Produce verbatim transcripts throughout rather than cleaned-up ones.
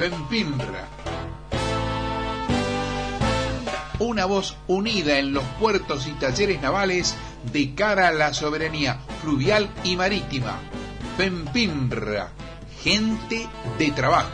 FEMPINRA. Una voz unida en los puertos y talleres navales de cara a la soberanía fluvial y marítima. FEMPINRA, gente de trabajo.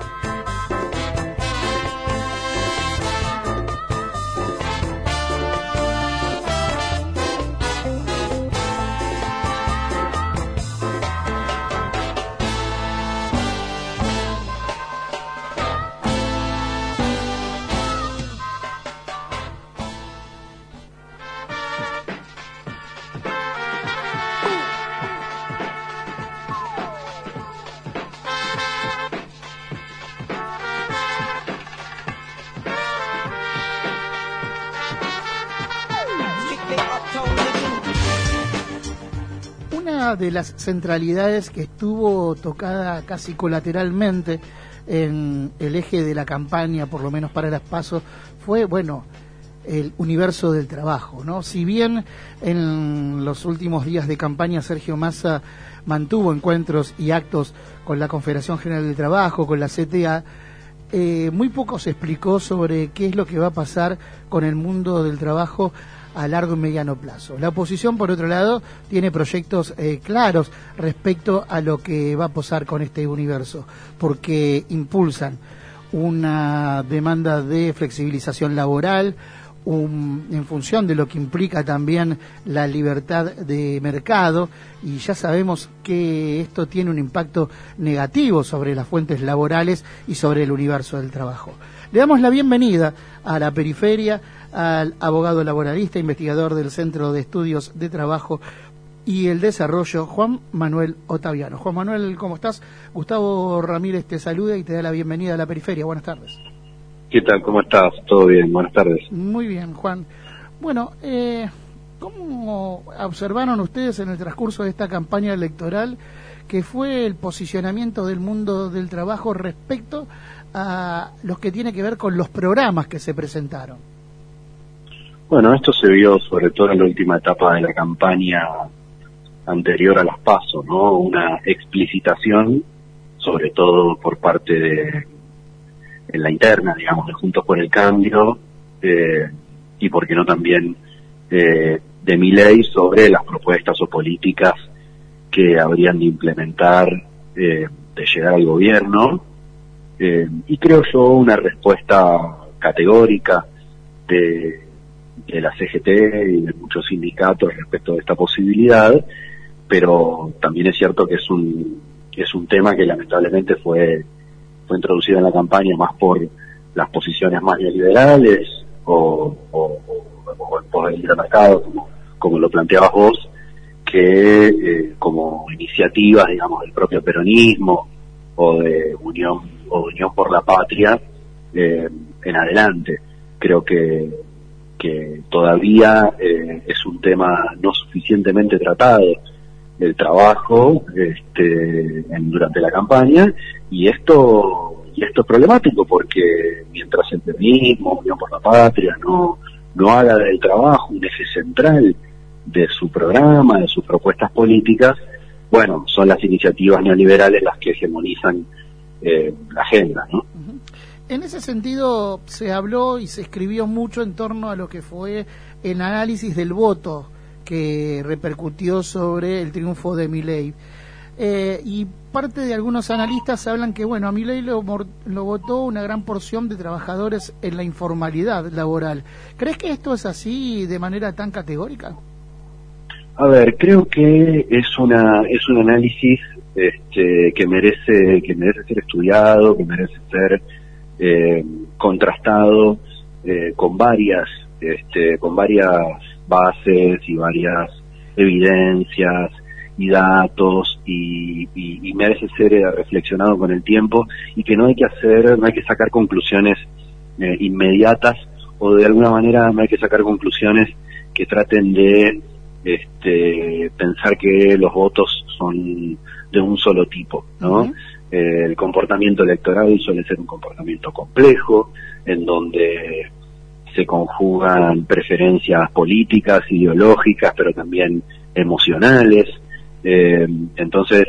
De las centralidades que estuvo tocada casi colateralmente en el eje de la campaña, por lo menos para las PASO, fue, bueno, el universo del trabajo, ¿no? Si bien en los últimos días de campaña Sergio Massa mantuvo encuentros y actos con la Confederación General del Trabajo, con la C T A, eh, muy poco se explicó sobre qué es lo que va a pasar con el mundo del trabajo a largo y mediano plazo. La oposición, por otro lado, tiene proyectos eh, claros respecto a lo que va a pasar con este universo, porque impulsan una demanda de flexibilización laboral, un, en función de lo que implica también la libertad de mercado, y ya sabemos que esto tiene un impacto negativo sobre las fuentes laborales y sobre el universo del trabajo. Le damos la bienvenida a la periferia al abogado laboralista, investigador del Centro de Estudios de Trabajo y el Desarrollo, Juan Manuel Ottaviano. Juan Manuel, ¿cómo estás? Gustavo Ramírez te saluda y te da la bienvenida a la periferia. Buenas tardes. ¿Qué tal? ¿Cómo estás? ¿Todo bien? Buenas tardes. Muy bien, Juan. Bueno, eh, ¿cómo observaron ustedes en el transcurso de esta campaña electoral que fue el posicionamiento del mundo del trabajo respecto a los que tiene que ver con los programas que se presentaron? Bueno, esto se vio sobre todo en la última etapa de la campaña anterior a las PASO, ¿no? Una explicitación, sobre todo por parte de, en la interna, digamos, de Juntos por el Cambio, eh, y por qué no también eh, de Milei, sobre las propuestas o políticas que habrían de implementar eh, de llegar al gobierno, eh, y creo yo una respuesta categórica de de la C G T y de muchos sindicatos respecto de esta posibilidad, pero también es cierto que es un es un tema que lamentablemente fue fue introducido en la campaña más por las posiciones más neoliberales o, o, o, o el poder del mercado, como, como lo planteabas vos, que eh, como iniciativas, digamos, del propio peronismo o de Unión o Unión por la Patria eh, en adelante. Creo que que todavía eh, es un tema no suficientemente tratado el trabajo este, en, durante la campaña, y esto y esto es problemático porque mientras el peronismo, Unión por la Patria, no no haga del trabajo un eje central de su programa, de sus propuestas políticas, bueno, son las iniciativas neoliberales las que hegemonizan eh, la agenda, ¿no? Uh-huh. En ese sentido, se habló y se escribió mucho en torno a lo que fue el análisis del voto que repercutió sobre el triunfo de Milei. Eh, y parte de algunos analistas hablan que, bueno, a Milei lo, lo votó una gran porción de trabajadores en la informalidad laboral. ¿Crees que esto es así de manera tan categórica? A ver, creo que es una es un análisis este, que merece que merece ser estudiado, que merece ser Eh, contrastado eh, con varias este, con varias bases y varias evidencias y datos y, y, y merece ser eh, reflexionado con el tiempo, y que no hay que hacer no hay que sacar conclusiones eh, inmediatas, o de alguna manera no hay que sacar conclusiones que traten de este, pensar que los votos son de un solo tipo, ¿no? Uh-huh. Eh, el comportamiento electoral suele ser un comportamiento complejo, en donde se conjugan preferencias políticas, ideológicas, pero también emocionales. Eh, entonces,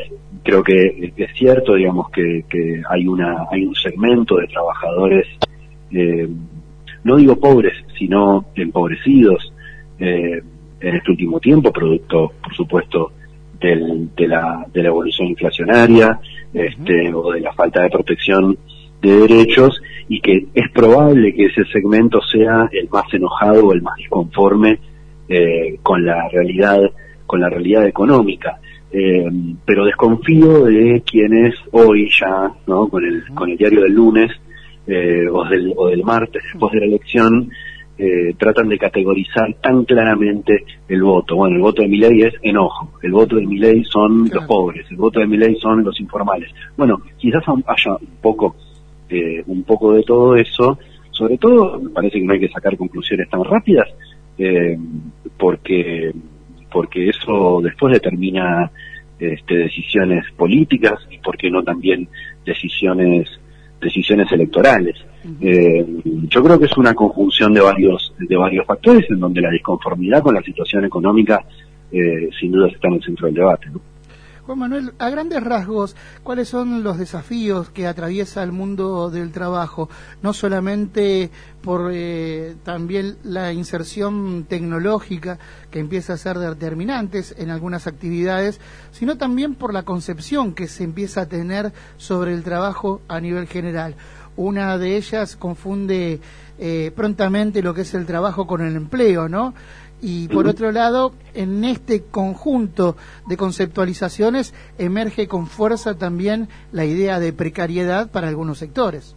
creo que es cierto, digamos, que, que hay una hay un segmento de trabajadores, eh, no digo pobres, sino empobrecidos eh, en este último tiempo, producto, por supuesto, del, de la de la evolución inflacionaria, este, o de la falta de protección de derechos, y que es probable que ese segmento sea el más enojado o el más disconforme eh, con la realidad con la realidad económica. Eh, pero desconfío de quienes hoy ya, ¿no?, con el con el diario del lunes eh, o del o del martes después de la elección, eh, tratan de categorizar tan claramente el voto. Bueno, el voto de Milei es enojo, el voto de Milei son claro. los pobres, el voto de Milei son los informales. Bueno, quizás haya un poco eh, un poco de todo eso. Sobre todo, me parece que no hay que sacar conclusiones tan rápidas, eh, porque porque eso después determina este, decisiones políticas y, por qué no, también decisiones decisiones electorales. Uh-huh. Eh, yo creo que es una conjunción de varios de varios factores en donde la disconformidad con la situación económica eh, sin duda está en el centro del debate, ¿no? Juan Manuel, a grandes rasgos, ¿cuáles son los desafíos que atraviesa el mundo del trabajo? No solamente por eh, también la inserción tecnológica que empieza a ser determinantes en algunas actividades, sino también por la concepción que se empieza a tener sobre el trabajo a nivel general. Una de ellas confunde eh, prontamente lo que es el trabajo con el empleo, ¿no? Y por otro lado, en este conjunto de conceptualizaciones emerge con fuerza también la idea de precariedad para algunos sectores.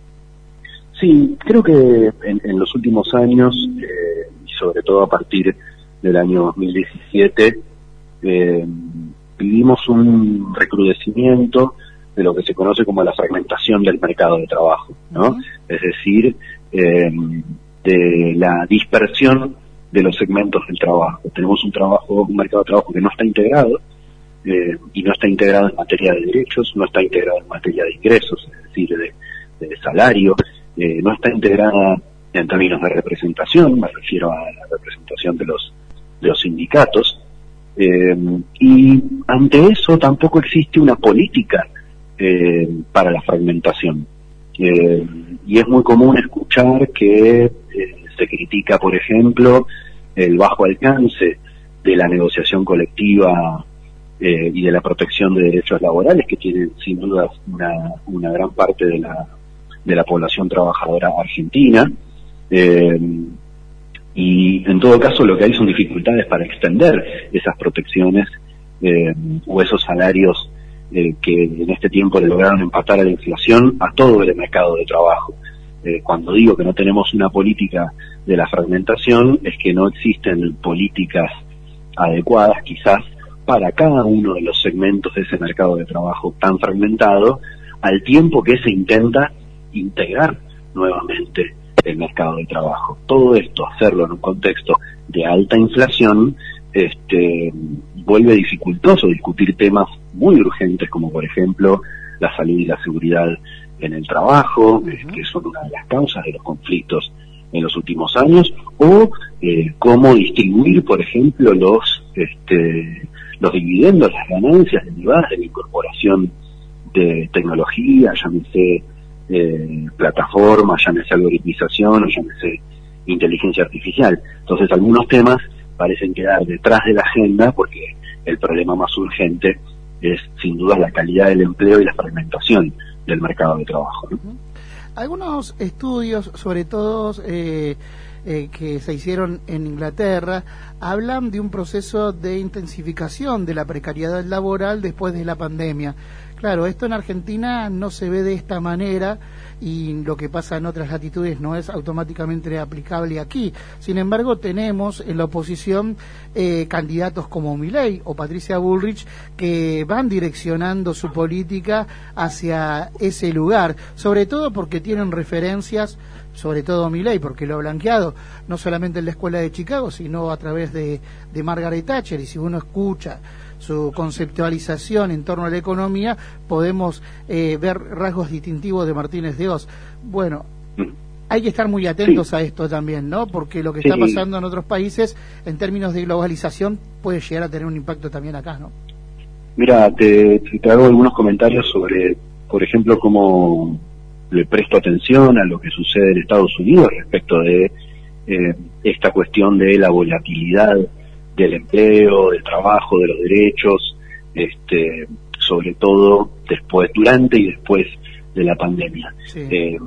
Sí, creo que en, en los últimos años, eh, y sobre todo a partir del año dos mil diecisiete, eh, vivimos un recrudecimiento de lo que se conoce como la fragmentación del mercado de trabajo, ¿no? Uh-huh. Es decir, eh, de la dispersión de los segmentos del trabajo. Tenemos un trabajo, un mercado de trabajo que no está integrado, eh, y no está integrado en materia de derechos, no está integrado en materia de ingresos, es decir, de, de salario, eh, no está integrada en términos de representación, me refiero a la representación de los de los sindicatos, eh, y ante eso tampoco existe una política eh, para la fragmentación. Eh, y es muy común escuchar que eh, se critica, por ejemplo, el bajo alcance de la negociación colectiva eh, y de la protección de derechos laborales, que tienen sin duda una, una gran parte de la de la población trabajadora argentina, eh, y en todo caso lo que hay son dificultades para extender esas protecciones eh, o esos salarios eh, que en este tiempo le lograron empatar a la inflación a todo el mercado de trabajo. Eh, cuando digo que no tenemos una política de la fragmentación, es que no existen políticas adecuadas quizás para cada uno de los segmentos de ese mercado de trabajo tan fragmentado, al tiempo que se intenta integrar nuevamente el mercado de trabajo. Todo esto, hacerlo en un contexto de alta inflación, este, vuelve dificultoso discutir temas muy urgentes como, por ejemplo, la salud y la seguridad en el trabajo, uh-huh. eh, que son una de las causas de los conflictos en los últimos años, o eh, cómo distribuir, por ejemplo, los este, los dividendos, las ganancias derivadas de la incorporación de tecnología, llámese eh, plataforma, llámese algoritmización o llámese inteligencia artificial. Entonces algunos temas parecen quedar detrás de la agenda porque el problema más urgente es sin duda la calidad del empleo y la fragmentación del mercado de trabajo, ¿no? Algunos estudios, sobre todo eh, eh, que se hicieron en Inglaterra, hablan de un proceso de intensificación de la precariedad laboral después de la pandemia. Claro, esto en Argentina no se ve de esta manera y lo que pasa en otras latitudes no es automáticamente aplicable aquí. Sin embargo, tenemos en la oposición eh, candidatos como Milei o Patricia Bullrich que van direccionando su política hacia ese lugar, sobre todo porque tienen referencias, sobre todo Milei, porque lo ha blanqueado, no solamente en la escuela de Chicago, sino a través de, de Margaret Thatcher, y si uno escucha su conceptualización en torno a la economía, podemos eh, ver rasgos distintivos de Martínez de Oz. Bueno, hay que estar muy atentos sí. a esto también, ¿no? Porque lo que sí. está pasando en otros países, en términos de globalización, puede llegar a tener un impacto también acá, ¿no? Mira, te, te hago algunos comentarios sobre, por ejemplo, cómo le presto atención a lo que sucede en Estados Unidos respecto de eh, esta cuestión de la volatilidad del empleo, del trabajo, de los derechos, este, sobre todo después, durante y después de la pandemia. Sí. Eh,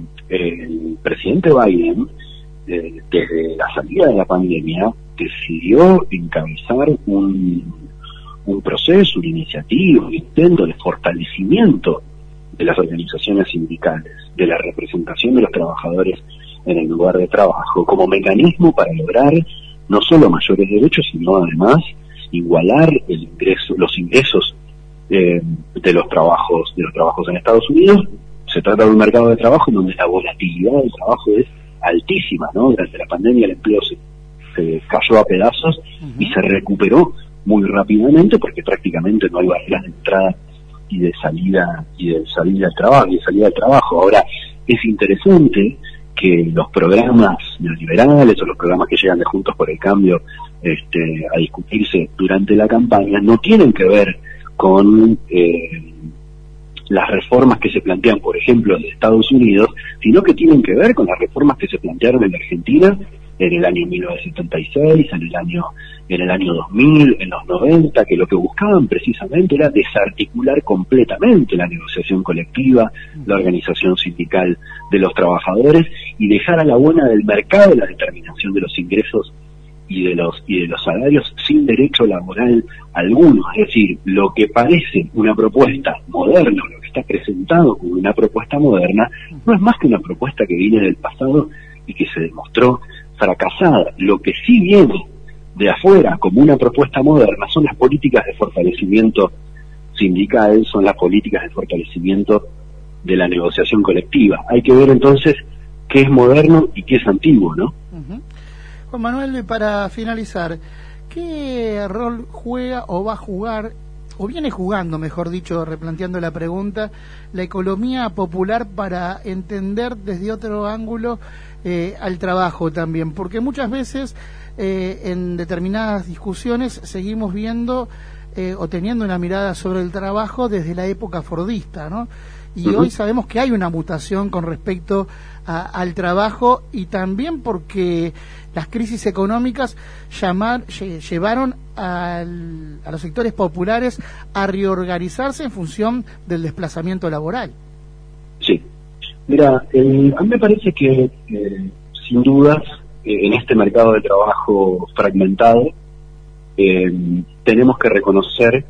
el presidente Biden, eh, desde la salida de la pandemia, decidió encabezar un, un proceso, una iniciativa, un intento de fortalecimiento de las organizaciones sindicales, de la representación de los trabajadores en el lugar de trabajo, como mecanismo para lograr no solo mayores derechos, sino además igualar el ingreso, los ingresos eh, de los trabajos, de los trabajos en Estados Unidos. Se trata de un mercado de trabajo en donde la volatilidad del trabajo es altísima, ¿no? Durante la pandemia el empleo se, se cayó a pedazos uh-huh. y se recuperó muy rápidamente porque prácticamente no hay barreras de entrada y de salida y de salida del trabajo y de salida del trabajo. Ahora es interesante que los programas neoliberales o los programas que llegan de Juntos por el Cambio este, a discutirse durante la campaña no tienen que ver con eh, las reformas que se plantean, por ejemplo, de Estados Unidos, sino que tienen que ver con las reformas que se plantearon en Argentina en el año mil novecientos setenta y seis, en el año en el año dos mil, en los noventa, que lo que buscaban precisamente era desarticular completamente la negociación colectiva, la organización sindical de los trabajadores y dejar a la buena del mercado la determinación de los ingresos y de los y de los salarios sin derecho laboral alguno. Es decir, lo que parece una propuesta moderna, lo que está presentado como una propuesta moderna, no es más que una propuesta que viene del pasado y que se demostró fracasada. Lo que sí viene de afuera como una propuesta moderna son las políticas de fortalecimiento sindical, son las políticas de fortalecimiento de la negociación colectiva. Hay que ver entonces qué es moderno y qué es antiguo, ¿no? Uh-huh. Juan Manuel, para finalizar, ¿qué rol juega o va a jugar, o viene jugando, mejor dicho, replanteando la pregunta, la economía popular para entender desde otro ángulo eh, al trabajo también? Porque muchas veces eh, en determinadas discusiones seguimos viendo eh, o teniendo una mirada sobre el trabajo desde la época fordista, ¿no? Y uh-huh. hoy sabemos que hay una mutación con respecto a, al trabajo y también porque las crisis económicas llamar, lle, llevaron al, a los sectores populares a reorganizarse en función del desplazamiento laboral. Sí, mira, eh, a mí me parece que eh, sin dudas eh, en este mercado de trabajo fragmentado eh, tenemos que reconocer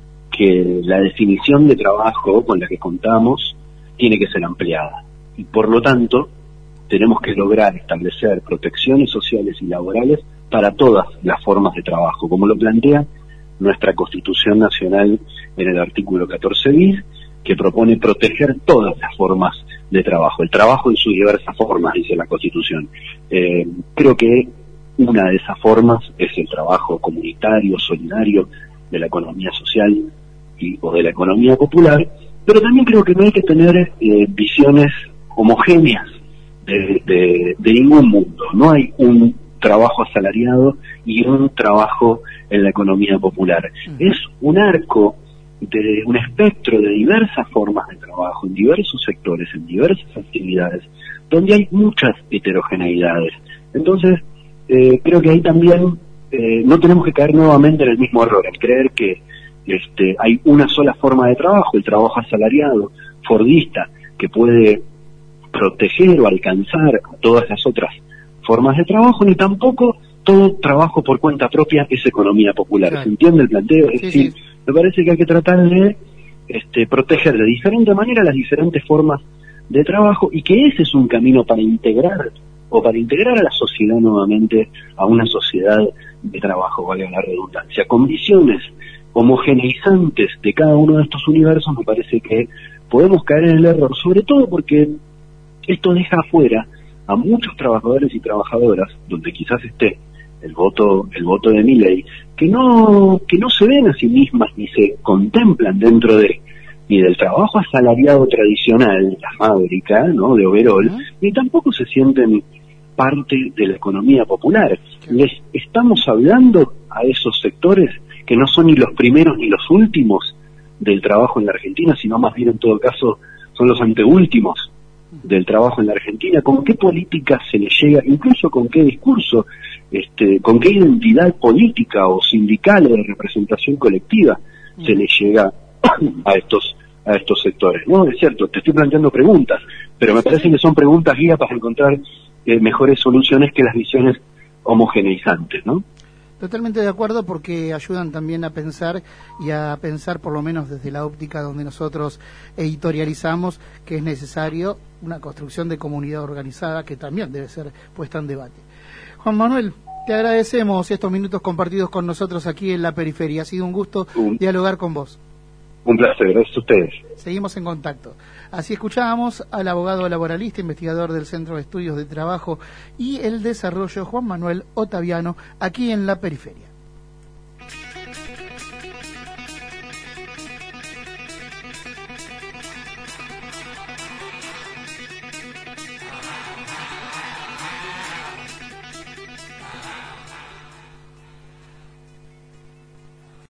que la definición de trabajo con la que contamos tiene que ser ampliada y por lo tanto tenemos que lograr establecer protecciones sociales y laborales para todas las formas de trabajo, como lo plantea nuestra Constitución Nacional en el artículo catorce bis, que propone proteger todas las formas de trabajo, el trabajo en sus diversas formas, dice la Constitución. Eh, creo que una de esas formas es el trabajo comunitario, solidario, de la economía social y, o de la economía popular, pero también creo que no hay que tener eh, visiones homogéneas de, de, de ningún mundo. No hay un trabajo asalariado y un trabajo en la economía popular. Es un arco, de un espectro de diversas formas de trabajo, en diversos sectores, en diversas actividades, donde hay muchas heterogeneidades. Entonces, eh, creo que ahí también eh, no tenemos que caer nuevamente en el mismo error, en creer que este, hay una sola forma de trabajo, el trabajo asalariado, fordista, que puede proteger o alcanzar a todas las otras formas de trabajo, ni tampoco todo trabajo por cuenta propia es economía popular. Claro. ¿Se entiende el planteo? Es sí, decir, sí. Me parece que hay que tratar de este, proteger de diferente manera las diferentes formas de trabajo y que ese es un camino para integrar o para integrar a la sociedad nuevamente a una sociedad de trabajo, valga la redundancia. Con visiones homogeneizantes de cada uno de estos universos me parece que podemos caer en el error, sobre todo porque esto deja afuera a muchos trabajadores y trabajadoras, donde quizás esté el voto el voto de Milei, que no que no se ven a sí mismas ni se contemplan dentro de ni del trabajo asalariado tradicional, la fábrica, ¿no?, de overol, uh-huh. ni tampoco se sienten parte de la economía popular. Uh-huh. Les estamos hablando a esos sectores que no son ni los primeros ni los últimos del trabajo en la Argentina, sino más bien en todo caso son los anteúltimos del trabajo en la Argentina. ¿Con qué política se le llega, incluso con qué discurso, este, con qué identidad política o sindical o de representación colectiva se le llega a estos a estos sectores? No, es cierto, te estoy planteando preguntas, pero me parece que son preguntas guía para encontrar eh, mejores soluciones que las visiones homogeneizantes, ¿no? Totalmente de acuerdo, porque ayudan también a pensar y a pensar, por lo menos desde la óptica donde nosotros editorializamos, que es necesario una construcción de comunidad organizada que también debe ser puesta en debate. Juan Manuel, te agradecemos estos minutos compartidos con nosotros aquí en La Periferia. Ha sido un gusto un, dialogar con vos. Un placer, gracias a ustedes. Seguimos en contacto. Así escuchábamos al abogado laboralista, investigador del Centro de Estudios de Trabajo y el Desarrollo, Juan Manuel Ottaviano, aquí en La Periferia.